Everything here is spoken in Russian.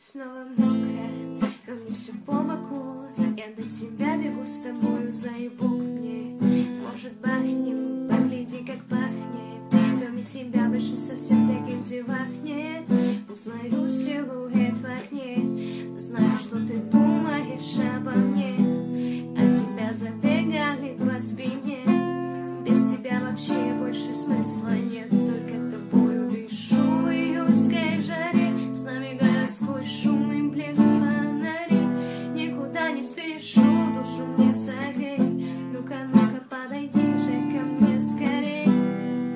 снова мокрая, но мне все по боку. Я до тебя бегу с тобою, заебок мне. Может, бахнем, погляди, как